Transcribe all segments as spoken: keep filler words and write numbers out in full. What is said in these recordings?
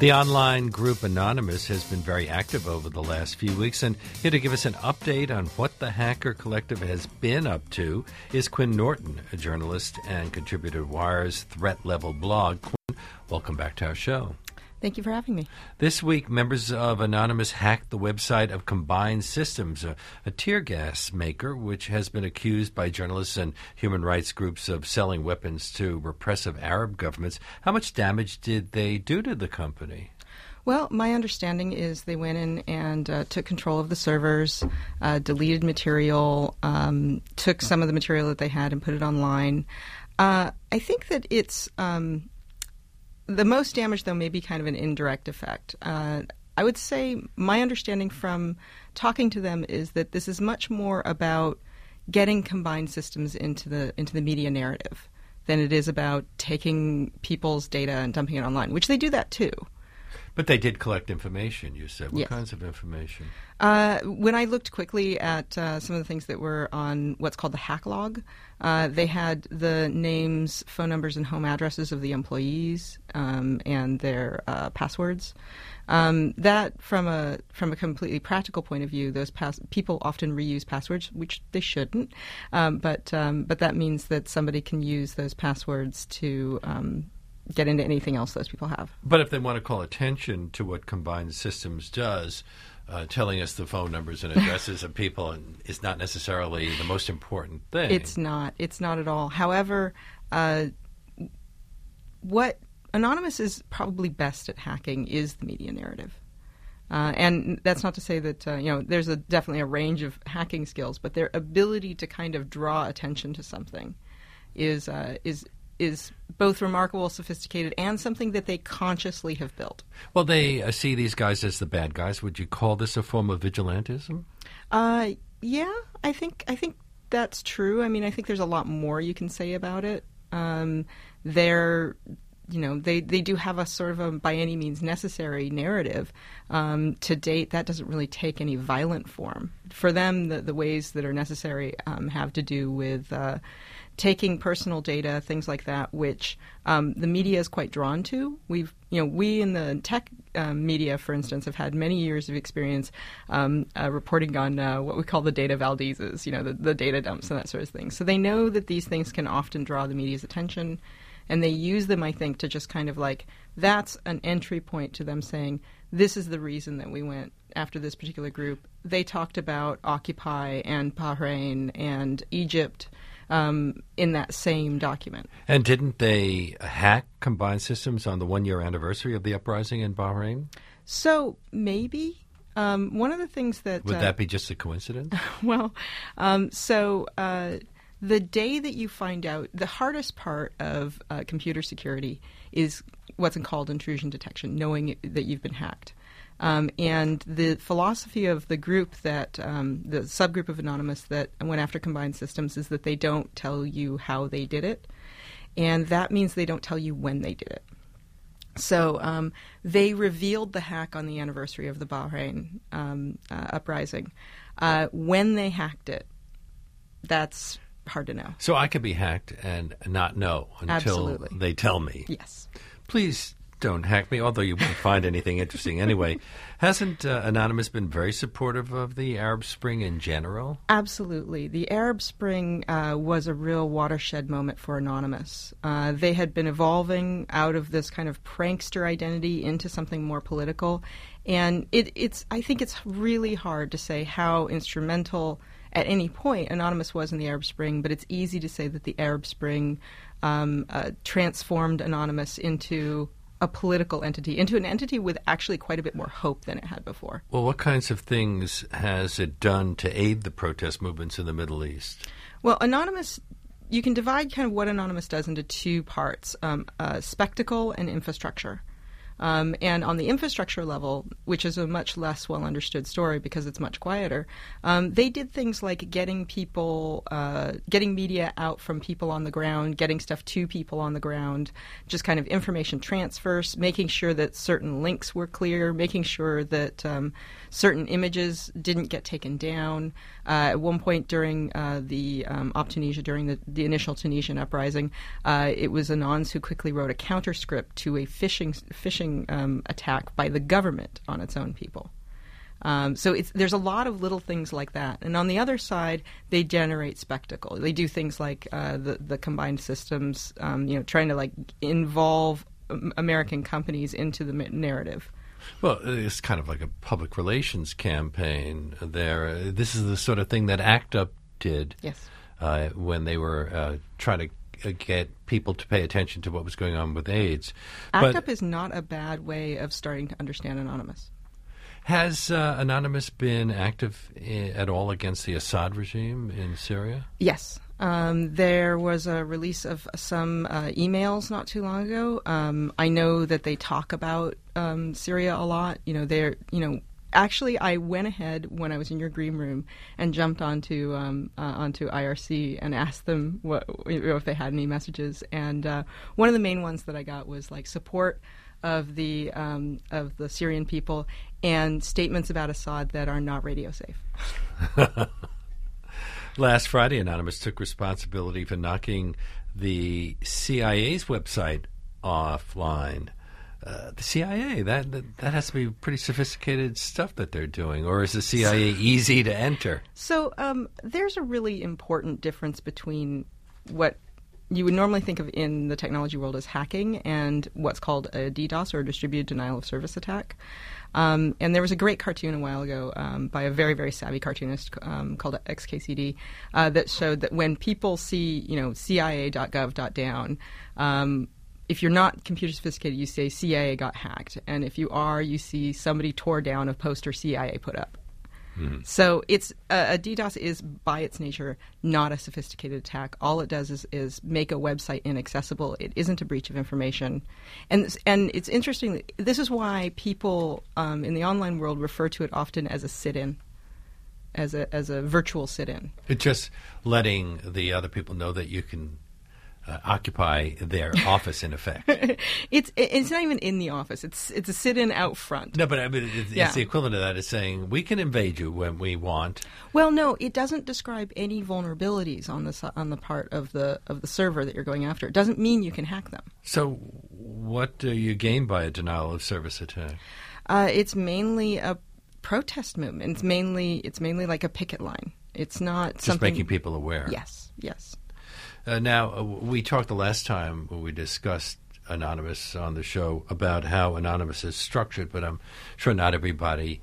The online group Anonymous has been very active over the last few weeks, and here to give us an update on what the Hacker Collective has been up to is Quinn Norton, a journalist and contributor to Wire's Threat Level blog. Quinn, welcome back to our show. Thank you for having me. This week, members of Anonymous hacked the website of Combined Systems, a, a tear gas maker which has been accused by journalists and human rights groups of selling weapons to repressive Arab governments. How much damage did they do to the company? Well, my understanding is they went in and uh, took control of the servers, uh, deleted material, um, took some of the material that they had and put it online. Uh, I think that it's... Um, The most damage, though, may be kind of an indirect effect. Uh, I would say my understanding from talking to them is that this is much more about getting Combined Systems into the into the media narrative than it is about taking people's data and dumping it online, which they do that too. But they did collect information, you said. What Yes. kinds of information? Uh, when I looked quickly at uh, some of the things that were on what's called the hack log, uh, they had the names, phone numbers, and home addresses of the employees um, and their uh, passwords. Um, that, from a from a completely practical point of view, those pass- people often reuse passwords, which they shouldn't. Um, but um, but that means that somebody can use those passwords to um, get into anything else those people have. But if they want to call attention to what Combined Systems does, uh, telling us the phone numbers and addresses of people is not necessarily the most important thing. It's not. It's not at all. However, uh, what Anonymous is probably best at hacking is the media narrative. Uh, and that's not to say that, uh, you know, there's a, definitely a range of hacking skills, but their ability to kind of draw attention to something is is is is both remarkable, sophisticated, and something that they consciously have built. Well, they uh, see these guys as the bad guys. Would you call this a form of vigilantism? Uh, yeah, I think I think that's true. I mean, I think there's a lot more you can say about it. Um, they're, you know, they, they do have a sort of a by any means necessary narrative. Um, to date, that doesn't really take any violent form. For them, the, the ways that are necessary um, have to do with uh, taking personal data, things like that, which um, the media is quite drawn to. We've, you know, we in the tech um, media, for instance, have had many years of experience um, uh, reporting on uh, what we call the data Valdezes, you know, the, the data dumps and that sort of thing. So they know that these things can often draw the media's attention, and they use them, I think, to just kind of like, that's an entry point to them saying, this is the reason that we went after this particular group. They talked about Occupy and Bahrain and Egypt Um, in that same document. And didn't they hack Combined Systems on the one-year anniversary of the uprising in Bahrain? So maybe. Um, one of the things that... Would uh, that be just a coincidence? Well, um, so uh, the day that you find out, the hardest part of uh, computer security is what's called intrusion detection, knowing that you've been hacked. Um, and the philosophy of the group that, um, the subgroup of Anonymous that went after Combined Systems is that they don't tell you how they did it. And that means they don't tell you when they did it. So um, they revealed the hack on the anniversary of the Bahrain um, uh, uprising. Uh, when they hacked it, that's hard to know. So I could be hacked and not know until Absolutely. They tell me. Yes. Please don't hack me, although you won't find anything interesting anyway. Hasn't uh, Anonymous been very supportive of the Arab Spring in general? Absolutely. The Arab Spring uh, was a real watershed moment for Anonymous. Uh, they had been evolving out of this kind of prankster identity into something more political. And it, it's I think it's really hard to say how instrumental at any point Anonymous was in the Arab Spring, but it's easy to say that the Arab Spring um, uh, transformed Anonymous into a political entity, into an entity with actually quite a bit more hope than it had before. Well, what kinds of things has it done to aid the protest movements in the Middle East? Well, Anonymous, you can divide kind of what Anonymous does into two parts, um, uh, spectacle and infrastructure. Um, and on the infrastructure level, which is a much less well-understood story because it's much quieter, um, they did things like getting people, uh, getting media out from people on the ground, getting stuff to people on the ground, just kind of information transfers, making sure that certain links were clear, making sure that um, certain images didn't get taken down. Uh, at one point during uh, the um, Op Tunisia, during the, the initial Tunisian uprising, uh, it was Anons who quickly wrote a counter script to a phishing phishing phishing um, attack by the government on its own people. Um, so it's, there's a lot of little things like that. And on the other side, they generate spectacle. They do things like uh, the, the combined systems, um, you know, trying to like involve um, American companies into the narrative. Well, it's kind of like a public relations campaign there. Uh, this is the sort of thing that ACT UP did yes. uh, when they were uh, trying to get people to pay attention to what was going on with AIDS. ACT UP is not a bad way of starting to understand Anonymous. Has uh, Anonymous been active I- at all against the Assad regime in Syria? Yes. Um, there was a release of some uh, emails not too long ago. Um, I know that they talk about um, Syria a lot. You know, they're, you know, actually, I went ahead when I was in your green room and jumped onto um, uh, onto I R C and asked them what, you know, if they had any messages. And uh, one of the main ones that I got was like support of the um, of the Syrian people and statements about Assad that are not radio safe. Last Friday, Anonymous took responsibility for knocking the C I A's website offline. Uh, the C I A, that, that that has to be pretty sophisticated stuff that they're doing, or is the C I A easy to enter? So um, there's a really important difference between what you would normally think of in the technology world as hacking and what's called a DDoS, or a distributed denial of service attack. Um, and there was a great cartoon a while ago um, by a very, very savvy cartoonist um, called X K C D uh, that showed that when people see, you know, C I A dot gov dot down, um, if you're not computer sophisticated, you say C I A got hacked. And if you are, you see somebody tore down a poster C I A put up. Mm-hmm. So it's uh, a DDoS is by its nature not a sophisticated attack. All it does is, is make a website inaccessible. It isn't a breach of information, and and it's interesting. This is why people um, in the online world refer to it often as a sit-in, as a as a virtual sit-in. It's just letting the other people know that you can Uh, occupy their office, in effect. it's it's not even in the office. It's it's a sit-in out front. No, but I mean, it's, yeah. it's the equivalent of that. It's saying we can invade you when we want. Well, no, it doesn't describe any vulnerabilities on the on the part of the of the server that you're going after. It doesn't mean you can hack them. So, what do you gain by a denial of service attack? Uh, it's mainly a protest movement. It's mainly it's mainly like a picket line. It's not just something making people aware. Yes, yes. Uh, now, uh, we talked the last time when we discussed Anonymous on the show about how Anonymous is structured, but I'm sure not everybody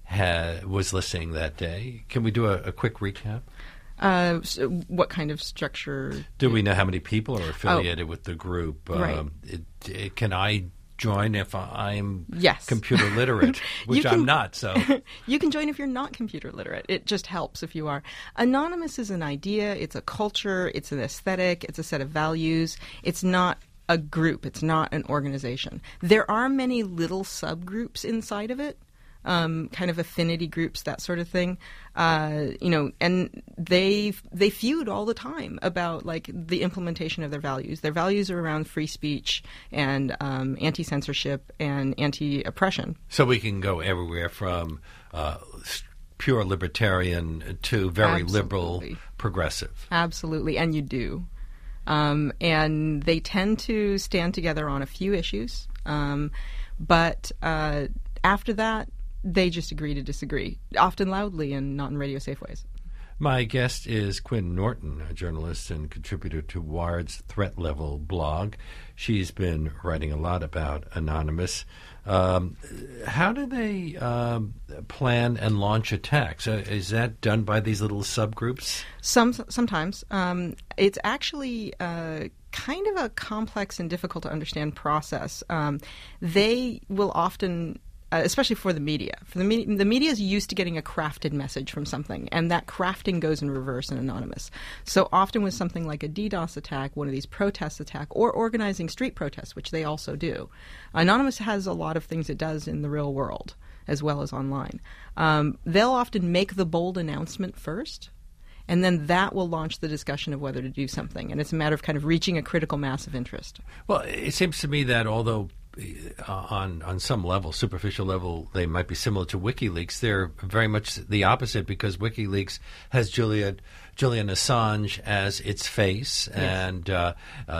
ha- was listening that day. Can we do a, a quick recap? Uh, so what kind of structure? Do we know how many people are affiliated oh. with the group? Right. Um, it, it, can I join if I'm yes. computer literate, which can, I'm not. So you can join if you're not computer literate. It just helps if you are. Anonymous is an idea. It's a culture. It's an aesthetic. It's a set of values. It's not a group. It's not an organization. There are many little subgroups inside of it. Um, kind of affinity groups, that sort of thing, uh, you know, and they they feud all the time about like the implementation of their values. Their values are around free speech and um, anti-censorship and anti-oppression. So we can go everywhere from uh, pure libertarian to very Absolutely. liberal progressive. Absolutely, and you do. Um, and they tend to stand together on a few issues, um, but uh, after that, they just agree to disagree, often loudly and not in radio-safe ways. My guest is Quinn Norton, a journalist and contributor to Wired's Threat Level blog. She's been writing a lot about Anonymous. Um, how do they um, plan and launch attacks? Uh, is that done by these little subgroups? Some Sometimes. Um, it's actually uh, kind of a complex and difficult to understand process. Um, they will often... Uh, especially for the media. For the media, the media is used to getting a crafted message from something, and that crafting goes in reverse in Anonymous. So often with something like a DDoS attack, one of these protest attack, or organizing street protests, which they also do, Anonymous has a lot of things it does in the real world as well as online. Um, they'll often make the bold announcement first, and then that will launch the discussion of whether to do something. And it's a matter of kind of reaching a critical mass of interest. Well, it seems to me that although Uh, on on some level, superficial level, they might be similar to WikiLeaks, they're very much the opposite, because WikiLeaks has Julian, Julian Assange as its face, yes. and uh, uh,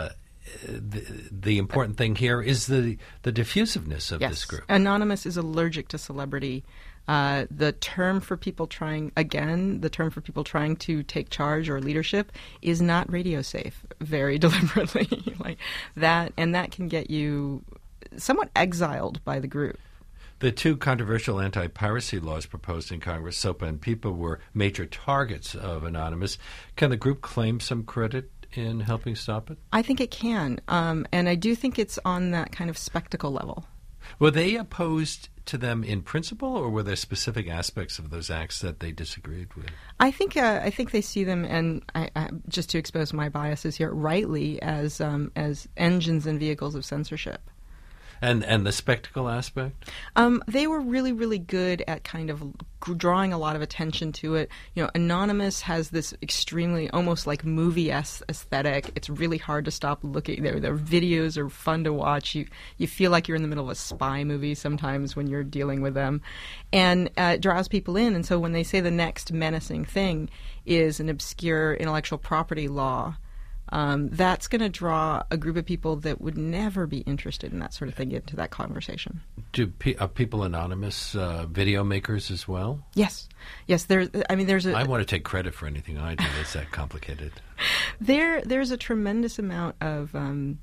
the, the important thing here is the, the diffusiveness of yes. this group. Anonymous is allergic to celebrity. Uh, the term for people trying, again, the term for people trying to take charge or leadership is not radio safe, very deliberately. like that, and that can get you somewhat exiled by the group. The two controversial anti-piracy laws proposed in Congress, SOPA and PIPA, were major targets of Anonymous. Can the group claim some credit in helping stop it? I think it can, um, and I do think it's on that kind of spectacle level. Were they opposed to them in principle, or were there specific aspects of those acts that they disagreed with? I think uh, I think they see them, and I, I, just to expose my biases here, rightly as um, as engines and vehicles of censorship. And and the spectacle aspect? Um, they were really, really good at kind of drawing a lot of attention to it. You know, Anonymous has this extremely, almost like movie-esque aesthetic. It's really hard to stop looking. Their their videos are fun to watch. You you feel like you're in the middle of a spy movie sometimes when you're dealing with them, and uh, it draws people in. And so when they say the next menacing thing is an obscure intellectual property law, Um, that's going to draw a group of people that would never be interested in that sort of thing into that conversation. Do pe- are people anonymous uh, video makers as well? Yes, yes. There's, I mean, there's a. I want to take credit for anything I do that's that complicated. There, there's a tremendous amount of um,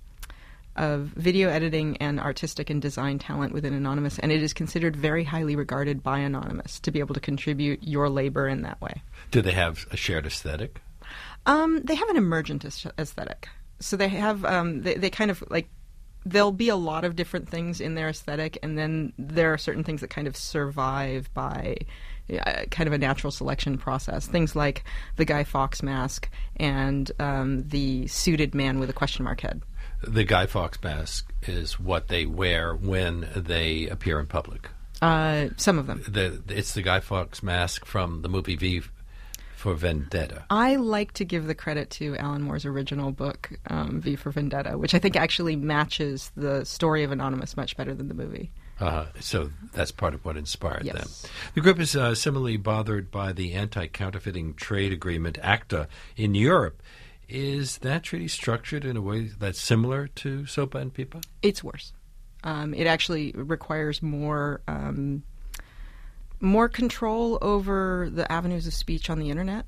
of video editing and artistic and design talent within Anonymous, and it is considered very highly regarded by Anonymous to be able to contribute your labor in that way. Do they have a shared aesthetic? Um, they have an emergent aesthetic. So they have, um, they, they kind of like, there'll be a lot of different things in their aesthetic, and then there are certain things that kind of survive by uh, kind of a natural selection process. Things like the Guy Fawkes mask and um, the suited man with a question mark head. The Guy Fawkes mask is what they wear when they appear in public. Uh, some of them. The, it's the Guy Fawkes mask from the movie V for Vendetta. I like to give the credit to Alan Moore's original book, um, V for Vendetta, which I think actually matches the story of Anonymous much better than the movie. Uh, so that's part of what inspired yes. them. The group is uh, similarly bothered by the anti-counterfeiting trade agreement, ACTA, in Europe. Is that treaty structured in a way that's similar to SOPA and PIPA? It's worse. Um, it actually requires more... Um, more control over the avenues of speech on the internet,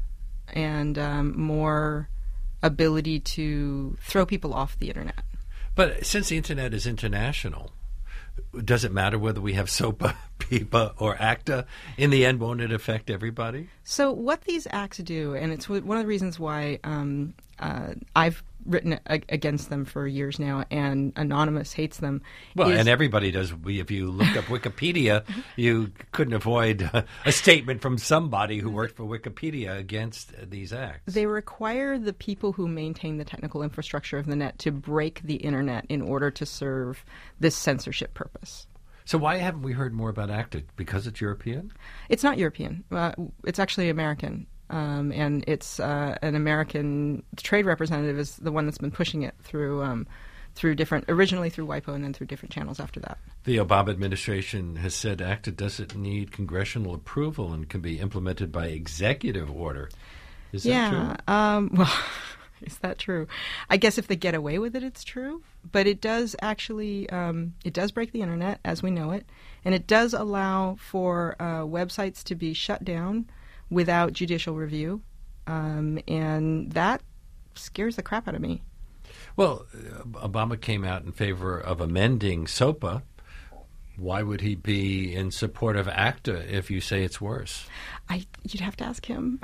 and um, more ability to throw people off the internet. But since the internet is international, does it matter whether we have SOPA, PIPA, or ACTA? In the end, won't it affect everybody? So what these acts do, and it's one of the reasons why um, uh, I've written a- against them for years now, and Anonymous hates them. Well, is, and everybody does. If you looked up Wikipedia, you couldn't avoid a, a statement from somebody who worked for Wikipedia against these acts. They require the people who maintain the technical infrastructure of the net to break the internet in order to serve this censorship purpose. So why haven't we heard more about ACTA? Because it's European? It's not European. Uh, it's actually American. Um, and it's uh, an American trade representative is the one that's been pushing it through um, through different, originally through WIPO and then through different channels after that. The Obama administration has said ACTA doesn't need congressional approval and can be implemented by executive order. Is yeah, that true? Um, well, is that true? I guess if they get away with it, it's true. But it does actually, um, it does break the internet as we know it. And it does allow for uh, websites to be shut down without judicial review, um, and that scares the crap out of me. Well, Obama came out in favor of amending SOPA. Why would he be in support of ACTA if you say it's worse? I, you'd have to ask him.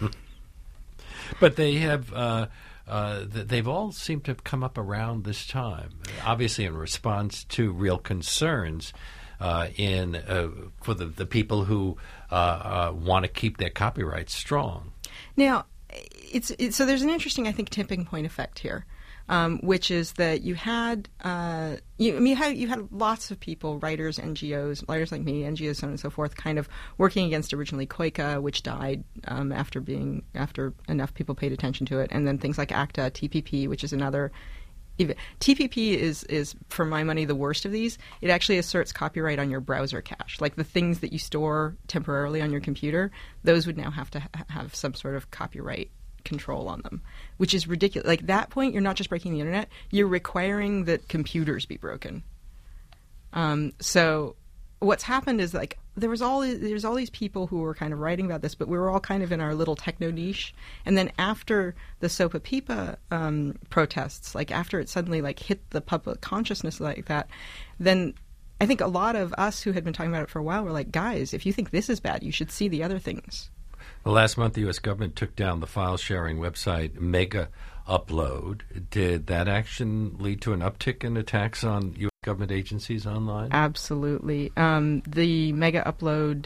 But they have, uh, uh, they've all seemed to have come up around this time, obviously in response to real concerns Uh, in uh, for the, the people who uh, uh, want to keep their copyrights strong. Now, it's, it's so there's an interesting, I think, tipping point effect here, um, which is that you had uh, you, I mean, you had you had lots of people, writers, N G Os, writers like me, N G Os, so on and so forth, kind of working against originally COICA, which died um, after being after enough people paid attention to it, and then things like ACTA, T P P, which is another. T P P is, is, for my money, the worst of these. It actually asserts copyright on your browser cache. Like the things that you store temporarily on your computer, those would now have to ha- have some sort of copyright control on them, which is ridiculous. Like, that point, you're not just breaking the internet, you're requiring that computers be broken. Um, so what's happened is, like, there was all there's all these people who were kind of writing about this, but we were all kind of in our little techno niche. And then after the SOPA PIPA um, protests, like after it suddenly like hit the public consciousness like that, then I think a lot of us who had been talking about it for a while were like, guys, if you think this is bad, you should see the other things. Well, last month the U S government took down the file-sharing website Mega Upload. Did that action lead to an uptick in attacks on U S government agencies online? Absolutely. Um, the Mega Upload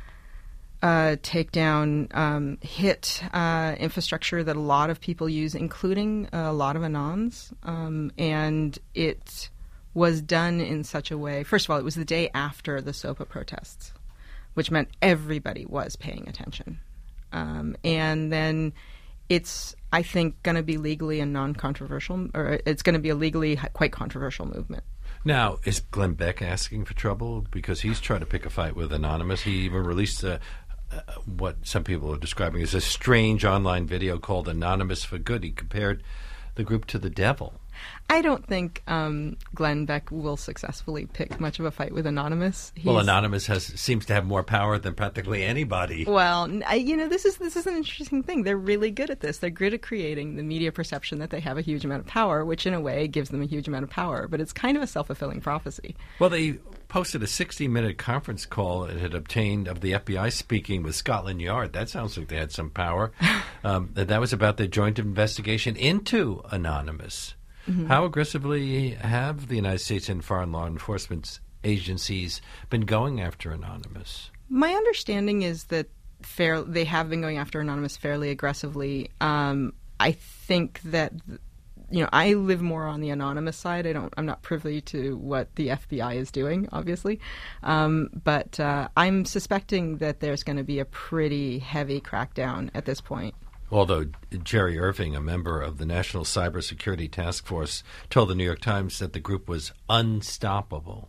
uh, takedown um, hit uh, infrastructure that a lot of people use, including a lot of Anons, um, and it was done in such a way. First of all, it was the day after the SOPA protests, which meant everybody was paying attention. Um, and then it's, I think, going to be legally a non-controversial, or it's going to be a legally quite controversial movement. Now, is Glenn Beck asking for trouble? Because he's trying to pick a fight with Anonymous. He even released a, uh, what some people are describing as a strange online video called Anonymous for Good. He compared the group to the devil. I don't think um, Glenn Beck will successfully pick much of a fight with Anonymous. He's, well, Anonymous has seems to have more power than practically anybody. Well, I, you know, this is this is an interesting thing. They're really good at this. They're good at creating the media perception that they have a huge amount of power, which in a way gives them a huge amount of power. But it's kind of a self-fulfilling prophecy. Well, they posted a sixty-minute conference call it had obtained of the F B I speaking with Scotland Yard. That sounds like they had some power. um, that was about their joint investigation into Anonymous. Mm-hmm. How aggressively have the United States and foreign law enforcement agencies been going after Anonymous? My understanding is that fair, they have been going after Anonymous fairly aggressively. Um, I think that, you know, I live more on the Anonymous side. I don't, I'm not privy to what the F B I is doing, obviously. Um, but uh, I'm suspecting that there's going to be a pretty heavy crackdown at this point. Although Jerry Irving, a member of the National Cybersecurity Task Force, told the New York Times that the group was unstoppable.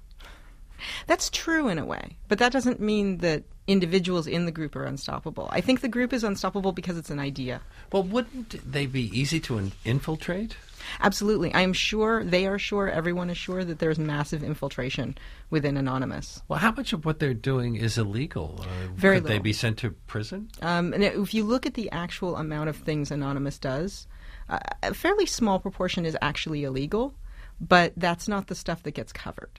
That's true in a way, but that doesn't mean that individuals in the group are unstoppable. I think the group is unstoppable because it's an idea. Well, wouldn't they be easy to in- infiltrate? Absolutely. I'm sure, they are sure, everyone is sure that there's massive infiltration within Anonymous. Well, how much of what they're doing is illegal? Uh, Very could little. They be sent to prison? Um, and if you look at the actual amount of things Anonymous does, uh, a fairly small proportion is actually illegal, but that's not the stuff that gets covered.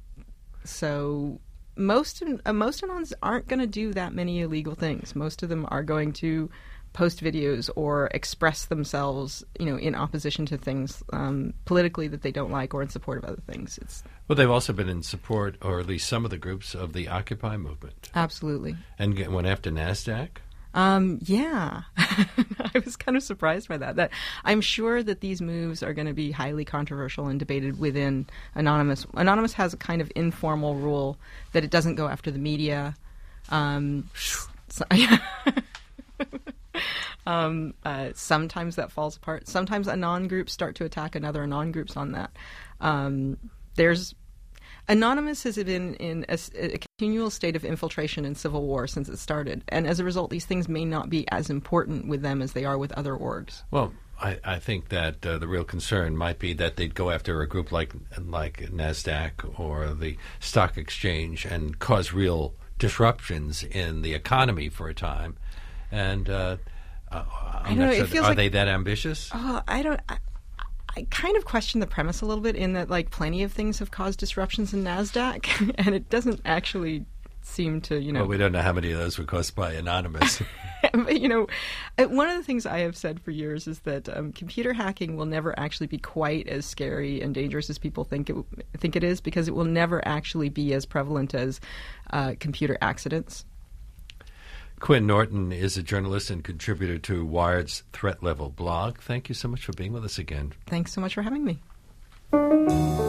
So most uh, most Anons aren't going to do that many illegal things. Most of them are going to post videos or express themselves, you know, in opposition to things um, politically that they don't like or in support of other things. It's well, they've also been in support, or at least some of the groups, of the Occupy movement. Absolutely. And get, went after NASDAQ? Um, yeah. I was kind of surprised by that. That I'm sure that these moves are going to be highly controversial and debated within Anonymous. Anonymous has a kind of informal rule that it doesn't go after the media. Um, so, um, uh, sometimes that falls apart. Sometimes Anon groups start to attack another Anon groups on that. Um, there's Anonymous has been in a, a continual state of infiltration and civil war since it started, and as a result, these things may not be as important with them as they are with other orgs. Well, I, I think that uh, the real concern might be that they'd go after a group like like NASDAQ or the stock exchange and cause real disruptions in the economy for a time. And uh, uh, I'm I don't not know, sure, it feels are like, they that ambitious? Oh, I don't. I, I kind of question the premise a little bit in that, like, plenty of things have caused disruptions in NASDAQ, and it doesn't actually seem to, you know... Well, we don't know how many of those were caused by Anonymous. But, you know, one of the things I have said for years is that um, computer hacking will never actually be quite as scary and dangerous as people think it think it is, because it will never actually be as prevalent as uh, computer accidents. Quinn Norton is a journalist and contributor to Wired's Threat Level blog. Thank you so much for being with us again. Thanks so much for having me.